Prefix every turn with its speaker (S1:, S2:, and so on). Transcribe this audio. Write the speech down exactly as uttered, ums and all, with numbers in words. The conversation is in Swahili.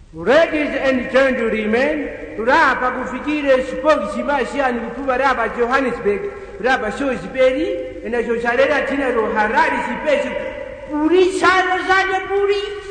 S1: Ladies and gentlemen, rapa kufikire spokesperson kutuba rapa Johannesburg, rapa Salisbury, na Joshalera Tina Harare Sipesi, Puri Sano Zane Puri.